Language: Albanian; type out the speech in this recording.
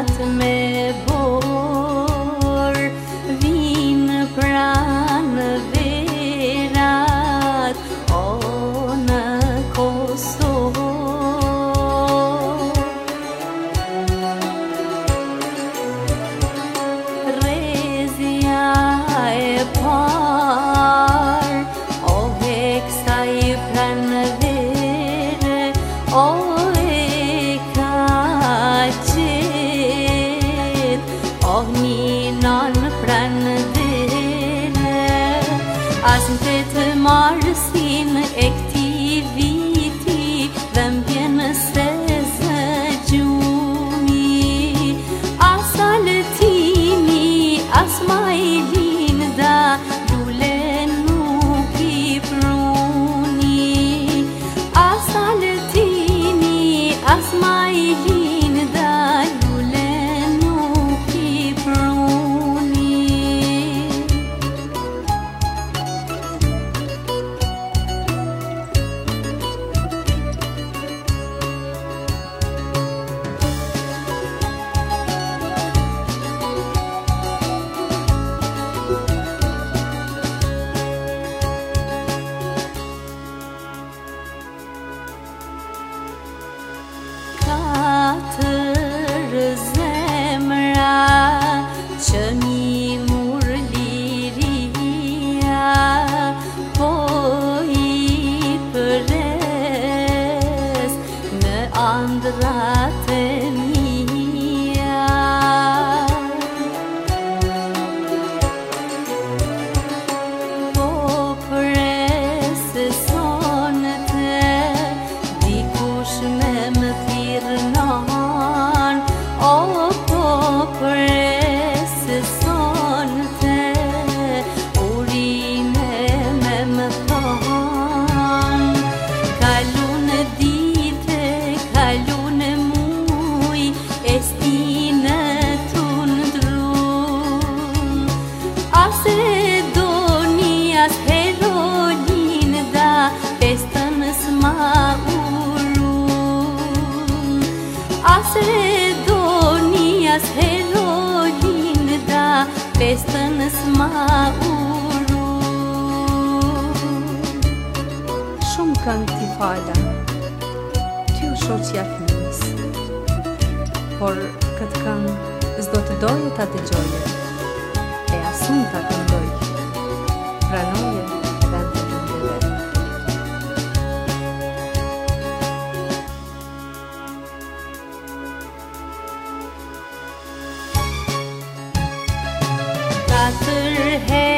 natë me bor, vinë pranë verat, o në Kosovë. Rrezia e par, o heksa i pranë vere, o pranë vere, as në të marësin e këti viti, dhe mbjen se zëgjumi, as Altini, as Majlinda, lule nuk i pruni, as Altini, as Majlinda, katër zemra që mi mur liria, po i pres në andrat e mia. Po pres sonte dikush me më thirrnon, o po pres sonte urime me më thon. Kalun dite, kalun muj, e stinë të ndrun, as e doni as Herolinda, festën s'ma urun, as e doni as Herolinda, festën s'ma urun. Shumë këngë t'i fala, ty u shoqja fëmijës, por këtë këngë s'do të doje ta dëgjoje, e as unë ta këndoj, pranoje vend të lindjeve. Katër herë